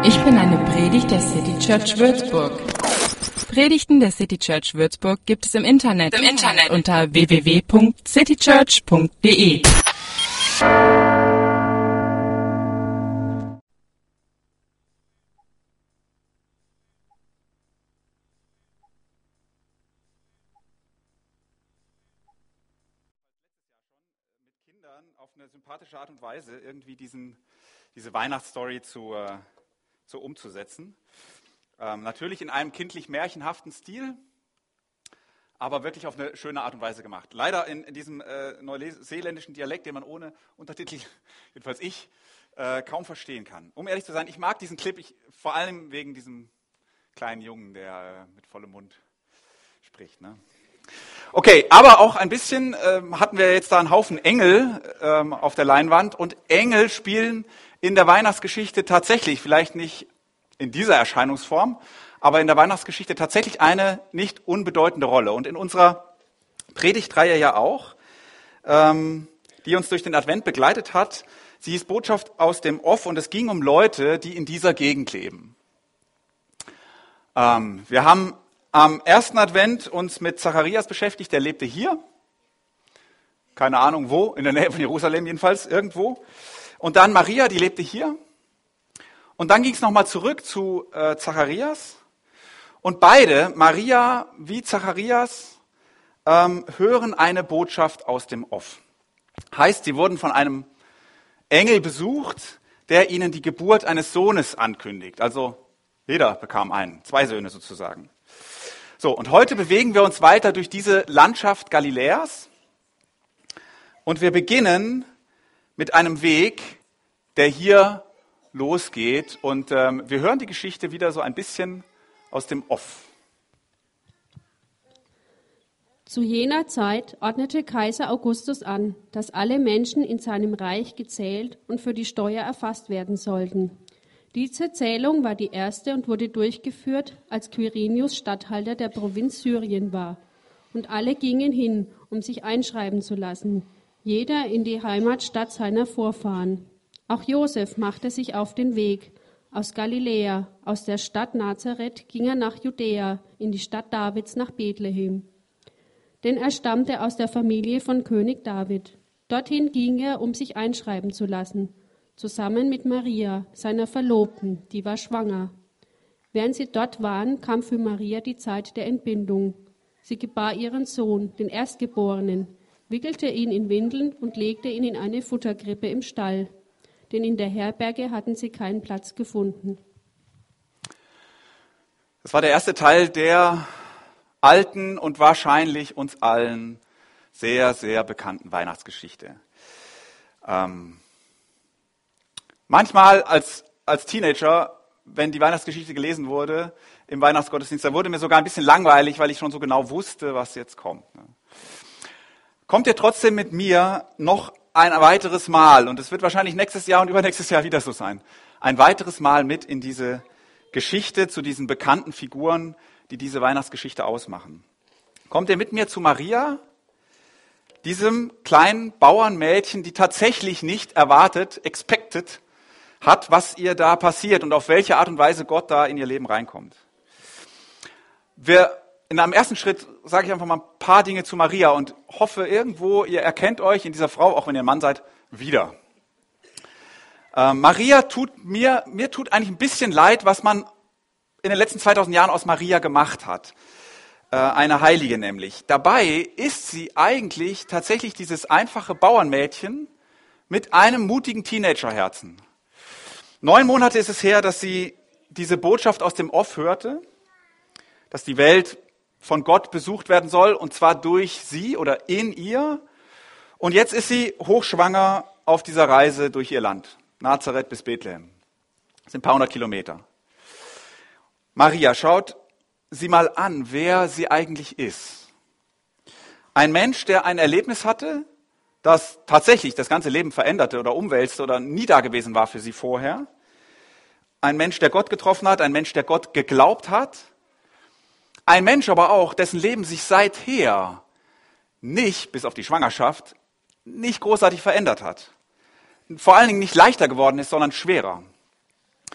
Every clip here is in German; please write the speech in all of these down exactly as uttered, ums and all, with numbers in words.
Ich bin eine Predigt der City Church Würzburg. Predigten der City Church Würzburg gibt es im Internet, Im Internet. unter w w w punkt citychurch punkt d e. Auf eine sympathische Art und Weise irgendwie diesen, diese Weihnachtsstory zu, äh, zu umzusetzen. Ähm, natürlich in einem kindlich-märchenhaften Stil, aber wirklich auf eine schöne Art und Weise gemacht. Leider in, in diesem äh, neuseeländischen Dialekt, den man ohne Untertitel, jedenfalls ich, äh, kaum verstehen kann. Um ehrlich zu sein, ich mag diesen Clip, ich, vor allem wegen diesem kleinen Jungen, der äh, mit vollem Mund spricht, ne? Okay, aber auch ein bisschen ähm, hatten wir jetzt da einen Haufen Engel ähm, auf der Leinwand und Engel spielen in der Weihnachtsgeschichte tatsächlich, vielleicht nicht in dieser Erscheinungsform, aber in der Weihnachtsgeschichte tatsächlich eine nicht unbedeutende Rolle. Und in unserer Predigtreihe ja auch, ähm, die uns durch den Advent begleitet hat, sie hieß Botschaft aus dem Off und es ging um Leute, die in dieser Gegend leben. Ähm, wir haben am ersten Advent uns mit Zacharias beschäftigt, der lebte hier, keine Ahnung wo, in der Nähe von Jerusalem jedenfalls, irgendwo. Und dann Maria, die lebte hier. Und dann ging es nochmal zurück zu äh, Zacharias. Und beide, Maria wie Zacharias, ähm, hören eine Botschaft aus dem Off. Heißt, sie wurden von einem Engel besucht, der ihnen die Geburt eines Sohnes ankündigt. Also jeder bekam einen, zwei Söhne sozusagen. So, und heute bewegen wir uns weiter durch diese Landschaft Galiläas und wir beginnen mit einem Weg, der hier losgeht und ähm, wir hören die Geschichte wieder so ein bisschen aus dem Off. Zu jener Zeit ordnete Kaiser Augustus an, dass alle Menschen in seinem Reich gezählt und für die Steuer erfasst werden sollten. Diese Zählung war die erste und wurde durchgeführt, als Quirinius Statthalter der Provinz Syrien war. Und alle gingen hin, um sich einschreiben zu lassen, jeder in die Heimatstadt seiner Vorfahren. Auch Josef machte sich auf den Weg. Aus Galiläa, aus der Stadt Nazareth, ging er nach Judäa, in die Stadt Davids nach Bethlehem. Denn er stammte aus der Familie von König David. Dorthin ging er, um sich einschreiben zu lassen, zusammen mit Maria, seiner Verlobten, die war schwanger. Während sie dort waren, kam für Maria die Zeit der Entbindung. Sie gebar ihren Sohn, den Erstgeborenen, wickelte ihn in Windeln und legte ihn in eine Futterkrippe im Stall, denn in der Herberge hatten sie keinen Platz gefunden. Das war der erste Teil der alten und wahrscheinlich uns allen sehr, sehr bekannten Weihnachtsgeschichte. Ähm, Manchmal als, als Teenager, wenn die Weihnachtsgeschichte gelesen wurde im Weihnachtsgottesdienst, da wurde mir sogar ein bisschen langweilig, weil ich schon so genau wusste, was jetzt kommt. Kommt ihr trotzdem mit mir noch ein weiteres Mal, und es wird wahrscheinlich nächstes Jahr und übernächstes Jahr wieder so sein, ein weiteres Mal mit in diese Geschichte zu diesen bekannten Figuren, die diese Weihnachtsgeschichte ausmachen. Kommt ihr mit mir zu Maria, diesem kleinen Bauernmädchen, die tatsächlich nicht erwartet, expected, hat, was ihr da passiert und auf welche Art und Weise Gott da in ihr Leben reinkommt. Wir, in einem ersten Schritt sage ich einfach mal ein paar Dinge zu Maria und hoffe irgendwo, ihr erkennt euch in dieser Frau, auch wenn ihr ein Mann seid, wieder. Äh, Maria tut mir, mir tut eigentlich ein bisschen leid, was man in den letzten zweitausend Jahren aus Maria gemacht hat. Äh, eine Heilige nämlich. Dabei ist sie eigentlich tatsächlich dieses einfache Bauernmädchen mit einem mutigen Teenagerherzen. Neun Monate ist es her, dass sie diese Botschaft aus dem Off hörte, dass die Welt von Gott besucht werden soll, und zwar durch sie oder in ihr. Und jetzt ist sie hochschwanger auf dieser Reise durch ihr Land, Nazareth bis Bethlehem. Das sind ein paar hundert Kilometer. Maria, schaut sie mal an, wer sie eigentlich ist. Ein Mensch, der ein Erlebnis hatte, das tatsächlich das ganze Leben veränderte oder umwälzte oder nie da gewesen war für sie vorher. Ein Mensch, der Gott getroffen hat, ein Mensch, der Gott geglaubt hat. Ein Mensch aber auch, dessen Leben sich seither nicht, bis auf die Schwangerschaft, nicht großartig verändert hat. Vor allen Dingen nicht leichter geworden ist, sondern schwerer.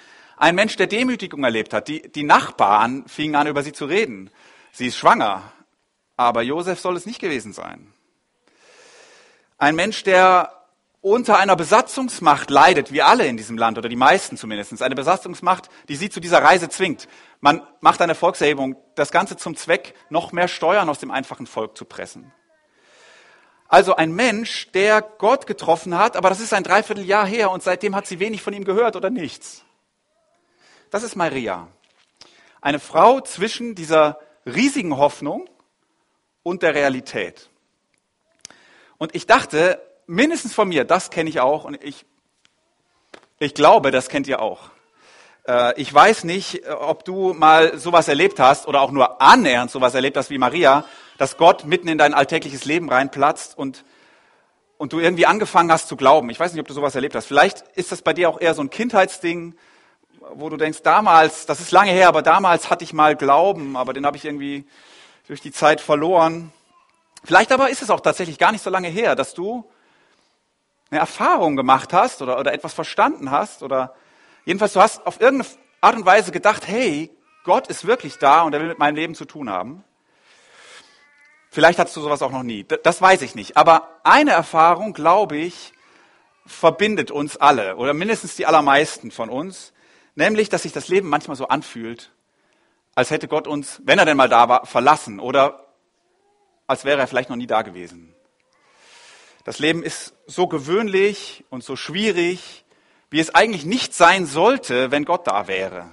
Ein Mensch, der Demütigung erlebt hat. Die, die Nachbarn fingen an, über sie zu reden. Sie ist schwanger, aber Josef soll es nicht gewesen sein. Ein Mensch, der unter einer Besatzungsmacht leidet, wie alle in diesem Land, oder die meisten zumindest. Eine Besatzungsmacht, die sie zu dieser Reise zwingt. Man macht eine Volkserhebung, das Ganze zum Zweck, noch mehr Steuern aus dem einfachen Volk zu pressen. Also ein Mensch, der Gott getroffen hat, aber das ist ein Dreivierteljahr her und seitdem hat sie wenig von ihm gehört oder nichts. Das ist Maria. Eine Frau zwischen dieser riesigen Hoffnung und der Realität. Und ich dachte, mindestens von mir, das kenne ich auch und ich, ich glaube, das kennt ihr auch. Äh, ich weiß nicht, ob du mal sowas erlebt hast oder auch nur annähernd sowas erlebt hast wie Maria, dass Gott mitten in dein alltägliches Leben reinplatzt und, und du irgendwie angefangen hast zu glauben. Ich weiß nicht, ob du sowas erlebt hast. Vielleicht ist das bei dir auch eher so ein Kindheitsding, wo du denkst, damals, das ist lange her, aber damals hatte ich mal Glauben, aber den habe ich irgendwie durch die Zeit verloren. Vielleicht aber ist es auch tatsächlich gar nicht so lange her, dass du eine Erfahrung gemacht hast oder, oder etwas verstanden hast oder jedenfalls du hast auf irgendeine Art und Weise gedacht, hey, Gott ist wirklich da und er will mit meinem Leben zu tun haben. Vielleicht hattest du sowas auch noch nie, das weiß ich nicht. Aber eine Erfahrung, glaube ich, verbindet uns alle oder mindestens die allermeisten von uns, nämlich, dass sich das Leben manchmal so anfühlt, als hätte Gott uns, wenn er denn mal da war, verlassen oder als wäre er vielleicht noch nie da gewesen. Das Leben ist so gewöhnlich und so schwierig, wie es eigentlich nicht sein sollte, wenn Gott da wäre.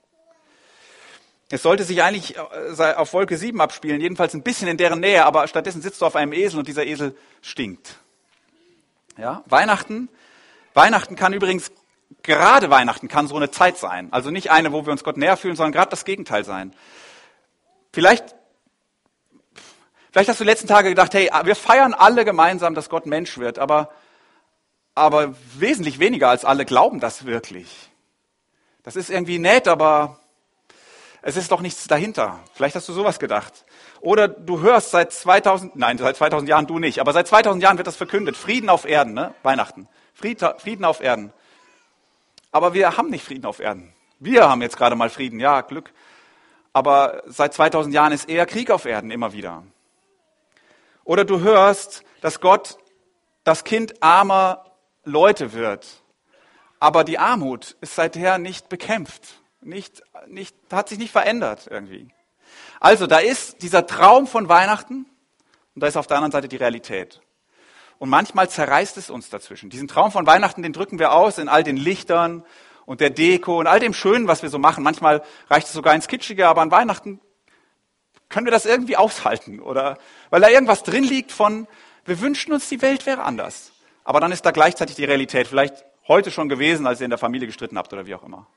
Es sollte sich eigentlich auf Wolke sieben abspielen, jedenfalls ein bisschen in deren Nähe, aber stattdessen sitzt du auf einem Esel und dieser Esel stinkt. Ja, Weihnachten, Weihnachten kann übrigens, gerade Weihnachten kann so eine Zeit sein. Also nicht eine, wo wir uns Gott näher fühlen, sondern gerade das Gegenteil sein. Vielleicht Vielleicht hast du die letzten Tage gedacht, hey, wir feiern alle gemeinsam, dass Gott Mensch wird, aber, aber wesentlich weniger als alle glauben das wirklich. Das ist irgendwie nett, aber es ist doch nichts dahinter. Vielleicht hast du sowas gedacht. Oder du hörst seit zweitausend, nein, seit zweitausend Jahren du nicht, aber seit zweitausend Jahren wird das verkündet. Frieden auf Erden, ne? Weihnachten. Frieden auf Erden. Aber wir haben nicht Frieden auf Erden. Wir haben jetzt gerade mal Frieden, ja, Glück. Aber seit zweitausend Jahren ist eher Krieg auf Erden, immer wieder. Oder du hörst, dass Gott das Kind armer Leute wird. Aber die Armut ist seither nicht bekämpft. Nicht, nicht, hat sich nicht verändert irgendwie. Also da ist dieser Traum von Weihnachten und da ist auf der anderen Seite die Realität. Und manchmal zerreißt es uns dazwischen. Diesen Traum von Weihnachten, den drücken wir aus in all den Lichtern und der Deko und all dem Schönen, was wir so machen. Manchmal reicht es sogar ins Kitschige, aber an Weihnachten können wir das irgendwie aushalten, oder? Weil da irgendwas drin liegt von, wir wünschen uns, die Welt wäre anders. Aber dann ist da gleichzeitig die Realität. Vielleicht heute schon gewesen, als ihr in der Familie gestritten habt oder wie auch immer.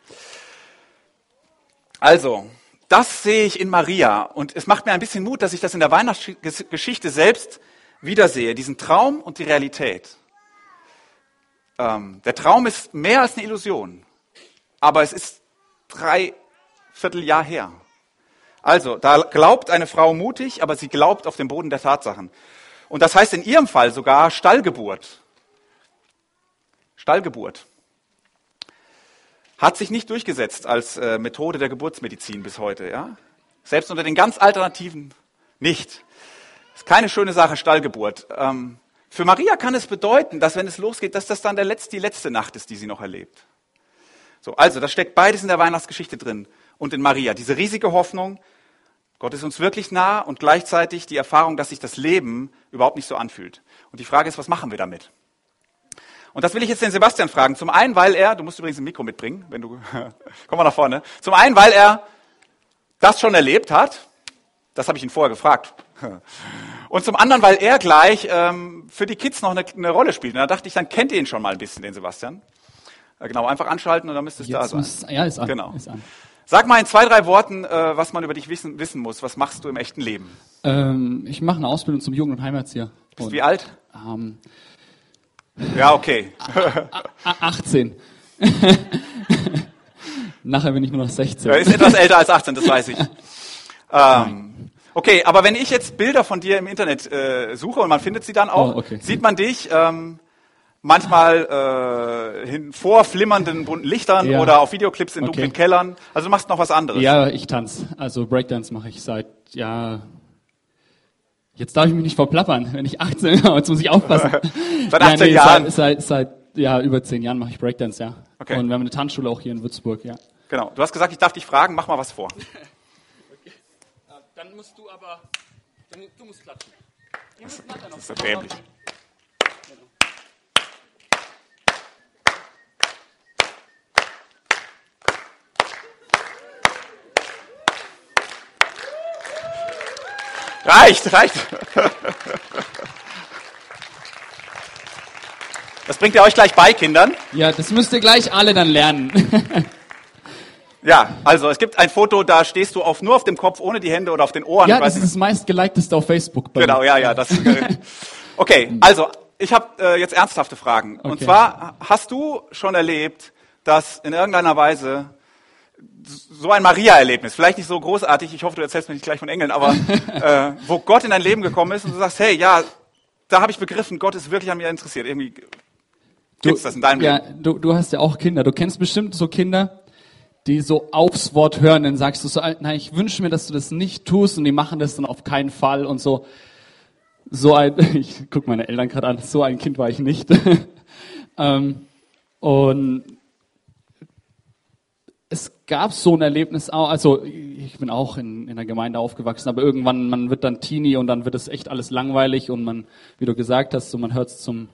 Also, das sehe ich in Maria. Und es macht mir ein bisschen Mut, dass ich das in der Weihnachtsgeschichte selbst wiedersehe. Diesen Traum und die Realität. Ähm, der Traum ist mehr als eine Illusion. Aber es ist drei Vierteljahr her. Also, da glaubt eine Frau mutig, aber sie glaubt auf dem Boden der Tatsachen. Und das heißt in ihrem Fall sogar Stallgeburt. Stallgeburt. Hat sich nicht durchgesetzt als äh, Methode der Geburtsmedizin bis heute. Ja? Selbst unter den ganz Alternativen nicht. Ist keine schöne Sache, Stallgeburt. Ähm, für Maria kann es bedeuten, dass wenn es losgeht, dass das dann der letzte, die letzte Nacht ist, die sie noch erlebt. So, also, das steckt beides in der Weihnachtsgeschichte drin. Und in Maria, diese riesige Hoffnung, Gott ist uns wirklich nah und gleichzeitig die Erfahrung, dass sich das Leben überhaupt nicht so anfühlt. Und die Frage ist, was machen wir damit? Und das will ich jetzt den Sebastian fragen. Zum einen, weil er, du musst übrigens ein Mikro mitbringen, wenn du, komm mal nach vorne. Zum einen, weil er das schon erlebt hat. Das habe ich ihn vorher gefragt. Und zum anderen, weil er gleich ähm, für die Kids noch eine, eine Rolle spielt. Und da dachte ich, dann kennt ihr ihn schon mal ein bisschen, den Sebastian. Äh, genau, einfach anschalten und dann müsste es jetzt da sein. Muss, ja, ist an. Genau. Ist an. Sag mal in zwei, drei Worten, äh, was man über dich wissen, wissen muss. Was machst du im echten Leben? Ähm, ich mache eine Ausbildung zum Jugend- und Heimatzieher. Bist du wie alt? Ähm, ja, okay. achtzehn. Nachher bin ich nur noch sechzehn. Er ist etwas älter als achtzehn, das weiß ich. Ähm, okay, aber wenn ich jetzt Bilder von dir im Internet äh, suche und man findet sie dann auch, oh, okay. sieht man dich ähm, manchmal äh, hin, vor flimmernden bunten Lichtern Ja. oder auf Videoclips in Okay. dunklen Kellern. Also du machst noch was anderes. Ja, ich tanze. Also Breakdance mache ich seit, ja, jetzt darf ich mich nicht verplappern, wenn ich achtzehn bin, jetzt muss ich aufpassen. Seit achtzehn nee, Jahren? Seit, seit, seit ja, über zehn Jahren mache ich Breakdance, ja. Okay. Und wir haben eine Tanzschule auch hier in Würzburg, ja. Genau. Du hast gesagt, ich darf dich fragen, mach mal was vor. Okay. Dann musst du aber, du musst klatschen. Das ist so dämlich. Reicht, reicht. Das bringt ihr euch gleich bei, Kindern. Ja, das müsst ihr gleich alle dann lernen. Ja, also es gibt ein Foto, da stehst du auf, nur auf dem Kopf, ohne die Hände oder auf den Ohren. Ja, Ich weiß das ist nicht. das meistgeliketeste auf Facebook. Bei Genau, mir. ja, ja. Das, okay, also ich habe äh, jetzt ernsthafte Fragen. Und Okay. zwar, hast du schon erlebt, dass in irgendeiner Weise so ein Maria-Erlebnis, vielleicht nicht so großartig, ich hoffe, du erzählst mir nicht gleich von Engeln, aber äh, wo Gott in dein Leben gekommen ist und du sagst, hey, ja, da habe ich begriffen, Gott ist wirklich an mir interessiert. Irgendwie gibt's das in deinem ja, Leben? du, du hast ja auch Kinder. Du kennst bestimmt so Kinder, die so aufs Wort hören, dann sagst du so, nein, ich wünsche mir, dass du das nicht tust und die machen das dann auf keinen Fall und so. So ein, ich guck meine Eltern gerade an, so ein Kind war ich nicht. ähm, und es gab so ein Erlebnis auch, also ich bin auch in, in der Gemeinde aufgewachsen, aber irgendwann, man wird dann Teenie und dann wird es echt alles langweilig und man, wie du gesagt hast, so man hört es zum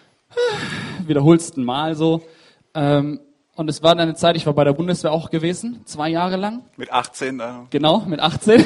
wiederholsten Mal so. Ähm, und es war dann eine Zeit, ich war bei der Bundeswehr auch gewesen, zwei Jahre lang. Mit achtzehn? Äh, Genau, mit achtzehn.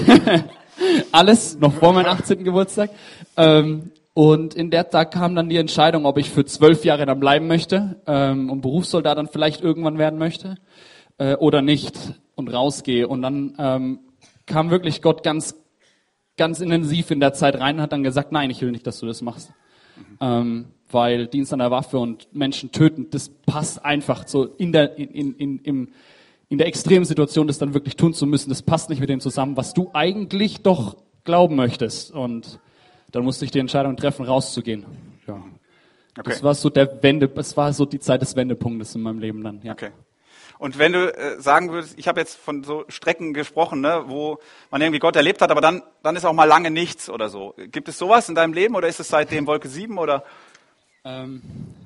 Alles, noch vor meinem achtzehnten Geburtstag. Ähm, und in der Tag kam dann die Entscheidung, ob ich für zwölf Jahre dann bleiben möchte ähm, und Berufssoldat dann vielleicht irgendwann werden möchte äh, oder nicht und rausgehe. Und dann ähm, kam wirklich Gott ganz, ganz intensiv in der Zeit rein und hat dann gesagt, nein, ich will nicht, dass du das machst. Mhm. Ähm, weil Dienst an der Waffe und Menschen töten, das passt einfach so in der, in, in, in, im, in der extremen Situation, das dann wirklich tun zu müssen, das passt nicht mit dem zusammen, was du eigentlich doch glauben möchtest. Und dann musste ich die Entscheidung treffen, rauszugehen. Ja. okay. Das war so der Wende, das war so die Zeit des Wendepunktes in meinem Leben dann. Ja. Okay. Und wenn du äh, sagen würdest, ich habe jetzt von so Strecken gesprochen, ne, wo man irgendwie Gott erlebt hat, aber dann, dann ist auch mal lange nichts oder so. Gibt es sowas in deinem Leben oder ist es seitdem Wolke sieben oder? Ähm,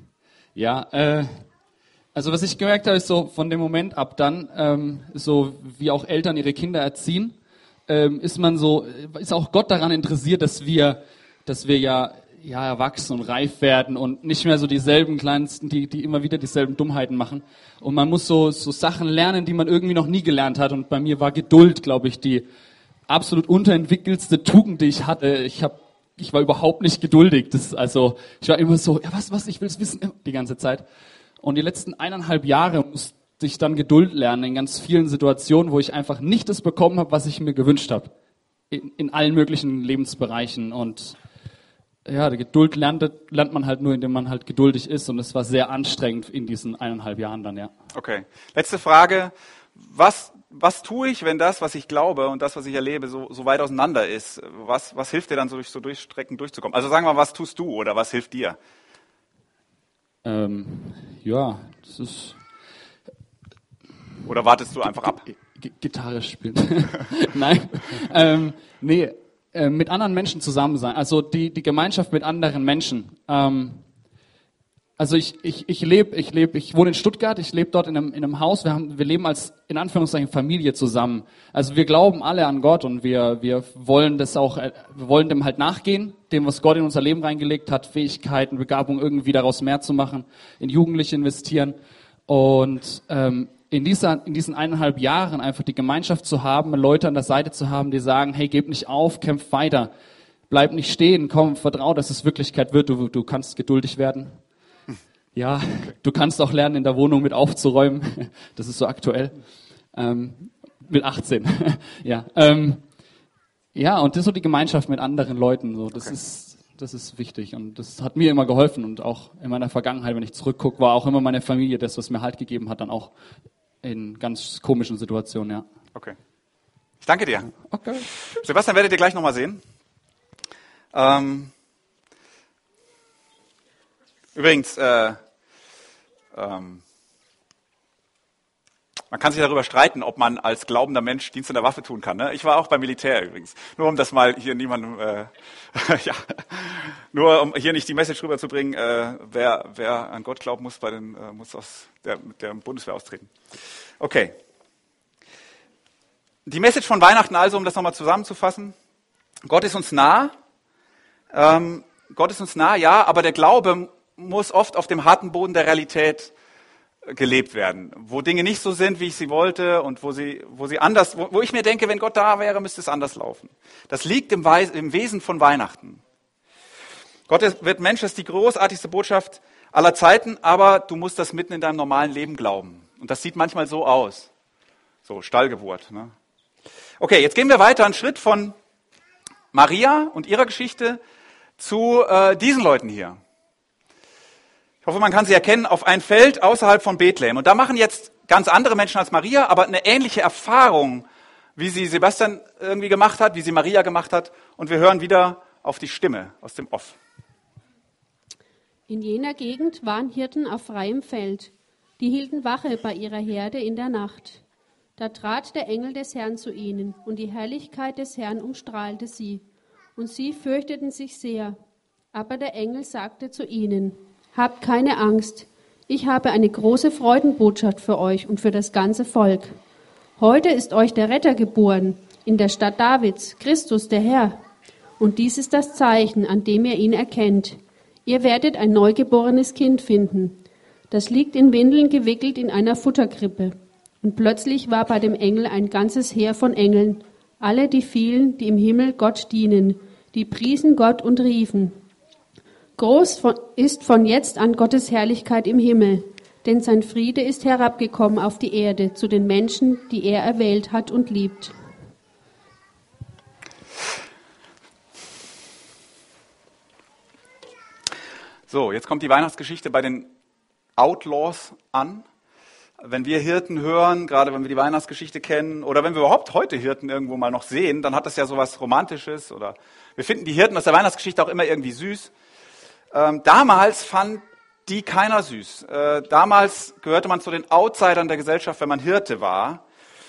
ja, äh, also was ich gemerkt habe, ist so von dem Moment ab dann, ähm, so wie auch Eltern ihre Kinder erziehen, ähm, ist man so, ist auch Gott daran interessiert, dass wir, dass wir ja, ja erwachsen und reif werden und nicht mehr so dieselben Kleinsten, die, die immer wieder dieselben Dummheiten machen. Und man muss so, so Sachen lernen, die man irgendwie noch nie gelernt hat. Und bei mir war Geduld, glaube ich, die absolut unterentwickelste Tugend, die ich hatte. Ich habe Ich war überhaupt nicht geduldig. Das, also ich war immer so, ja was, was, ich will es wissen, die ganze Zeit. Und die letzten eineinhalb Jahre musste ich dann Geduld lernen in ganz vielen Situationen, wo ich einfach nicht das bekommen habe, was ich mir gewünscht habe. In, in allen möglichen Lebensbereichen. Und ja, die Geduld lernt, lernt man halt nur, indem man halt geduldig ist. Und es war sehr anstrengend in diesen eineinhalb Jahren dann, ja. Okay. Letzte Frage. Was, was tue ich, wenn das, was ich glaube und das, was ich erlebe, so, so weit auseinander ist? Was, was hilft dir dann, so durch so Durchstrecken durchzukommen? Also sagen wir mal, was tust du oder was hilft dir? Ähm, ja, das ist... Oder wartest du einfach ab? G- Gitarre spielen. Nein, ähm, nee, äh, mit anderen Menschen zusammen sein. Also die, die Gemeinschaft mit anderen Menschen. Ähm, also ich, ich, ich lebe, ich lebe, ich wohne in Stuttgart, ich lebe dort in einem, in einem Haus, wir haben, wir leben als, in Anführungszeichen, Familie zusammen. Also wir glauben alle an Gott und wir, wir wollen das auch, wir wollen dem halt nachgehen, dem, was Gott in unser Leben reingelegt hat, Fähigkeiten, Begabung, irgendwie daraus mehr zu machen, in Jugendliche investieren. Und, ähm, in dieser, in diesen eineinhalb Jahren einfach die Gemeinschaft zu haben, Leute an der Seite zu haben, die sagen, hey, gib nicht auf, kämpf weiter, bleib nicht stehen, komm, vertrau, dass es Wirklichkeit wird, du, du kannst geduldig werden. Ja, okay. Du kannst auch lernen, in der Wohnung mit aufzuräumen, das ist so aktuell, ähm, mit achtzehn, ja, ähm, ja, und das ist so die Gemeinschaft mit anderen Leuten, so, das okay. ist, das ist wichtig und das hat mir immer geholfen und auch in meiner Vergangenheit, wenn ich zurückgucke, war auch immer meine Familie das, was mir Halt gegeben hat, dann auch in ganz komischen Situationen, ja. Okay. Ich danke dir. Okay. Sebastian werdet ihr gleich nochmal sehen. Ähm, Übrigens, äh, ähm, man kann sich darüber streiten, ob man als glaubender Mensch Dienst an der Waffe tun kann. Ne? Ich war auch beim Militär übrigens. Nur um das mal hier niemandem, äh, ja, nur um hier nicht die Message rüberzubringen, äh, wer, wer an Gott glaubt, muss bei den, äh, muss aus der, der Bundeswehr austreten. Okay. Die Message von Weihnachten also, um das nochmal zusammenzufassen. Gott ist uns nah. Ähm, Gott ist uns nah, ja, aber der Glaube muss oft auf dem harten Boden der Realität gelebt werden, wo Dinge nicht so sind, wie ich sie wollte und wo sie, wo sie anders, wo, wo ich mir denke, wenn Gott da wäre, müsste es anders laufen. Das liegt im, Weis, im Wesen von Weihnachten. Gott ist, wird Mensch, das ist die großartigste Botschaft aller Zeiten, aber du musst das mitten in deinem normalen Leben glauben. Und das sieht manchmal so aus. So, Stallgeburt. Ne? Okay, jetzt gehen wir weiter, einen Schritt von Maria und ihrer Geschichte zu äh, diesen Leuten hier. Ich hoffe, man kann sie erkennen, auf ein Feld außerhalb von Bethlehem. Und da machen jetzt ganz andere Menschen als Maria, aber eine ähnliche Erfahrung, wie sie Sebastian irgendwie gemacht hat, wie sie Maria gemacht hat. Und wir hören wieder auf die Stimme aus dem Off. In jener Gegend waren Hirten auf freiem Feld. Die hielten Wache bei ihrer Herde in der Nacht. Da trat der Engel des Herrn zu ihnen, und die Herrlichkeit des Herrn umstrahlte sie. Und sie fürchteten sich sehr. Aber der Engel sagte zu ihnen: Habt keine Angst, ich habe eine große Freudenbotschaft für euch und für das ganze Volk. Heute ist euch der Retter geboren, in der Stadt Davids, Christus der Herr. Und dies ist das Zeichen, an dem ihr ihn erkennt. Ihr werdet ein neugeborenes Kind finden. Das liegt in Windeln gewickelt in einer Futterkrippe. Und plötzlich war bei dem Engel ein ganzes Heer von Engeln, alle die vielen, die im Himmel Gott dienen, die priesen Gott und riefen: Groß ist von jetzt an Gottes Herrlichkeit im Himmel, denn sein Friede ist herabgekommen auf die Erde zu den Menschen, die er erwählt hat und liebt. So, jetzt kommt die Weihnachtsgeschichte bei den Outlaws an. Wenn wir Hirten hören, gerade wenn wir die Weihnachtsgeschichte kennen oder wenn wir überhaupt heute Hirten irgendwo mal noch sehen, dann hat das ja sowas Romantisches oder wir finden die Hirten aus der Weihnachtsgeschichte auch immer irgendwie süß. Ähm, damals fand die keiner süß. Äh, damals gehörte man zu den Outsidern der Gesellschaft, wenn man Hirte war.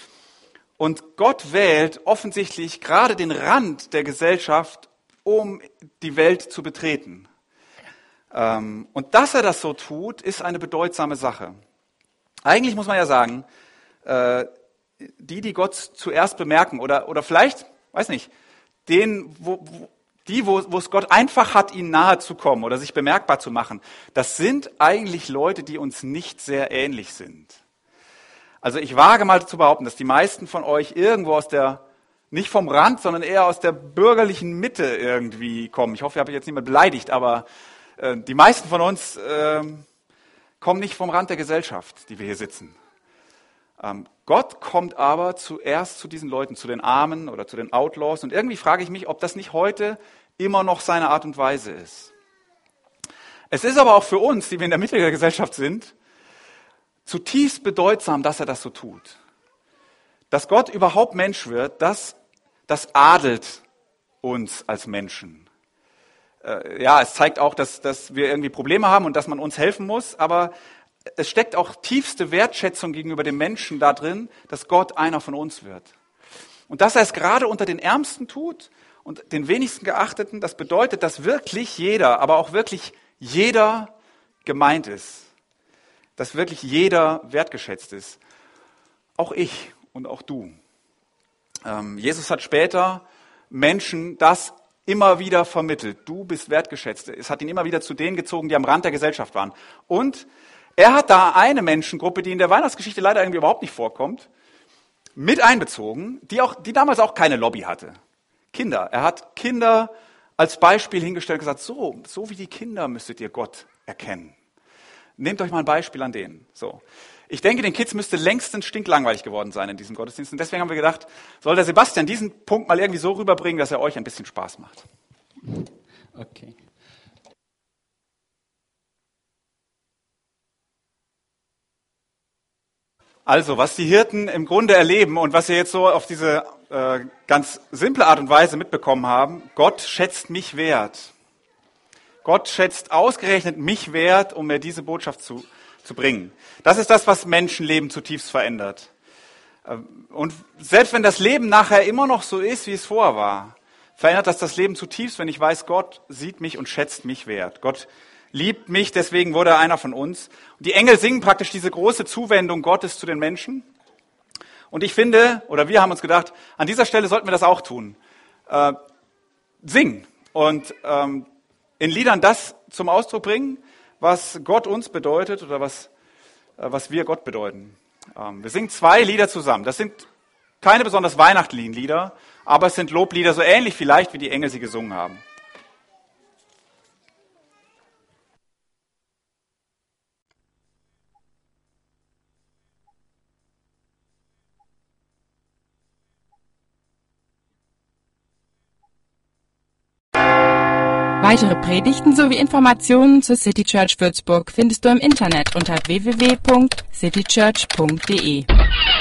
Und Gott wählt offensichtlich gerade den Rand der Gesellschaft, um die Welt zu betreten. Ähm, und dass er das so tut, ist eine bedeutsame Sache. Eigentlich muss man ja sagen, äh, die, die Gott zuerst bemerken oder, oder vielleicht, weiß nicht, den, wo, wo Die, wo, wo es Gott einfach hat, ihnen nahe zu kommen oder sich bemerkbar zu machen, das sind eigentlich Leute, die uns nicht sehr ähnlich sind. Also ich wage mal zu behaupten, dass die meisten von euch irgendwo aus der, nicht vom Rand, sondern eher aus der bürgerlichen Mitte irgendwie kommen. Ich hoffe, ich habe jetzt niemand beleidigt, aber äh, die meisten von uns äh, kommen nicht vom Rand der Gesellschaft, die wir hier sitzen. Ähm, Gott kommt aber zuerst zu diesen Leuten, zu den Armen oder zu den Outlaws. Und irgendwie frage ich mich, ob das nicht heute immer noch seine Art und Weise ist. Es ist aber auch für uns, die wir in der Mitte der Gesellschaft sind, zutiefst bedeutsam, dass er das so tut. Dass Gott überhaupt Mensch wird, das, das adelt uns als Menschen. Äh, ja, es zeigt auch, dass, dass wir irgendwie Probleme haben und dass man uns helfen muss, aber es steckt auch tiefste Wertschätzung gegenüber dem Menschen da drin, dass Gott einer von uns wird. Und dass er es gerade unter den Ärmsten tut und den wenigsten Geachteten, das bedeutet, dass wirklich jeder, aber auch wirklich jeder gemeint ist. Dass wirklich jeder wertgeschätzt ist. Auch ich und auch du. Ähm, Jesus hat später Menschen das immer wieder vermittelt. Du bist wertgeschätzt. Es hat ihn immer wieder zu denen gezogen, die am Rand der Gesellschaft waren. Und er hat da eine Menschengruppe, die in der Weihnachtsgeschichte leider irgendwie überhaupt nicht vorkommt, mit einbezogen, die, auch, die damals auch keine Lobby hatte. Kinder. Er hat Kinder als Beispiel hingestellt und gesagt, so, so wie die Kinder müsstet ihr Gott erkennen. Nehmt euch mal ein Beispiel an denen. So. Ich denke, den Kids müsste längstens stinklangweilig geworden sein in diesem Gottesdienst. Und deswegen haben wir gedacht, soll der Sebastian diesen Punkt mal irgendwie so rüberbringen, dass er euch ein bisschen Spaß macht. Okay. Also, was die Hirten im Grunde erleben und was wir jetzt so auf diese äh, ganz simple Art und Weise mitbekommen haben, Gott schätzt mich wert. Gott schätzt ausgerechnet mich wert, um mir diese Botschaft zu, zu bringen. Das ist das, was Menschenleben zutiefst verändert. Und selbst wenn das Leben nachher immer noch so ist, wie es vorher war, verändert das das Leben zutiefst, wenn ich weiß, Gott sieht mich und schätzt mich wert. Gott liebt mich, deswegen wurde er einer von uns. Und die Engel singen praktisch diese große Zuwendung Gottes zu den Menschen. Und ich finde, oder wir haben uns gedacht, an dieser Stelle sollten wir das auch tun. Äh, singen und ähm, in Liedern das zum Ausdruck bringen, was Gott uns bedeutet oder was, äh, was wir Gott bedeuten. Ähm, wir singen zwei Lieder zusammen. Das sind keine besonders weihnachtlichen Lieder, aber es sind Loblieder, so ähnlich vielleicht, wie die Engel sie gesungen haben. Weitere Predigten sowie Informationen zur City Church Würzburg findest du im Internet unter w w w punkt city church punkt d e.